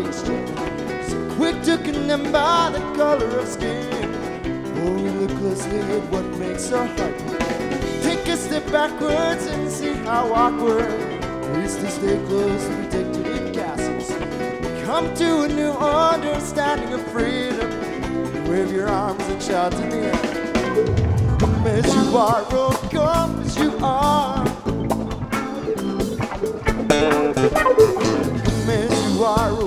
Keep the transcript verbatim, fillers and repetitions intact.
gesture, so quick to condemn by the color of skin. Oh, look closely at what makes her heart beat. Take a step backwards and see how awkward it is to stay close to protected in castles. Come to a new understanding of freedom. Wave your arms and shout in the air. Come as you are, oh, come as you are. Come as you are.